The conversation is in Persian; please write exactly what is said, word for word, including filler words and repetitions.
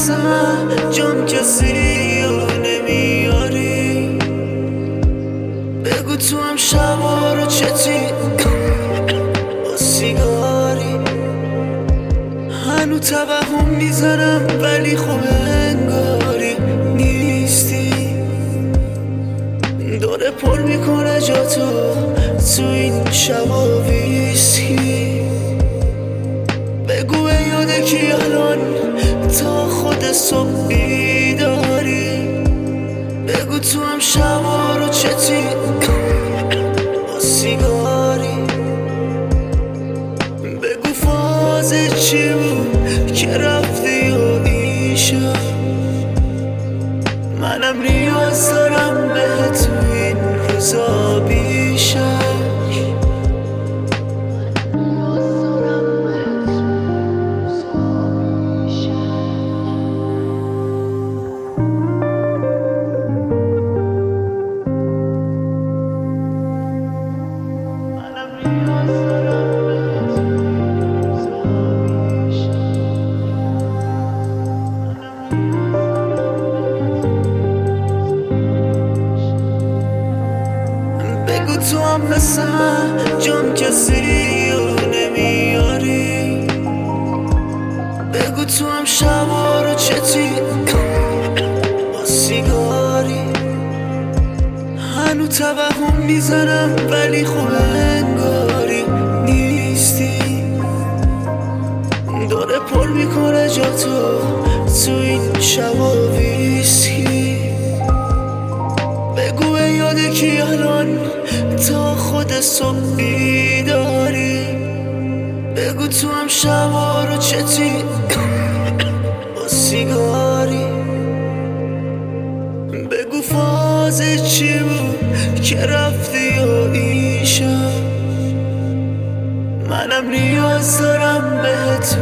مثلا جام کسی رو نمیاری. بگو تو هم شبا رو چتی با سیگاری. هنو توهم میزنم ولی خب انگاری نیستی. داره پر میکنه جا تو تو این شبا ویسکی. بگو یاده کی الان تا خود صبح بیداری. بگو تو هم شبا رو چتی با سیگاری. بگو فازه چی بود که رفتی و این شب. منم نیاز دارم به تو این روزا بیشک. بگو تو هم مثلا جام کسی رو نمیاری. بگو تو هم شبا رو چتی با سیگاری. هنو توهم میزنم ولی خب انگاری نیستی. داره پر میکنه جا تو تو این شبا ویسکی. بگو یاده کی الان تا خود صبح بیداری. بگو تو هم شبا رو چتی با سیگاری. بگو فازه چی بود که رفتی و این شب. منم نیاز دارم به تو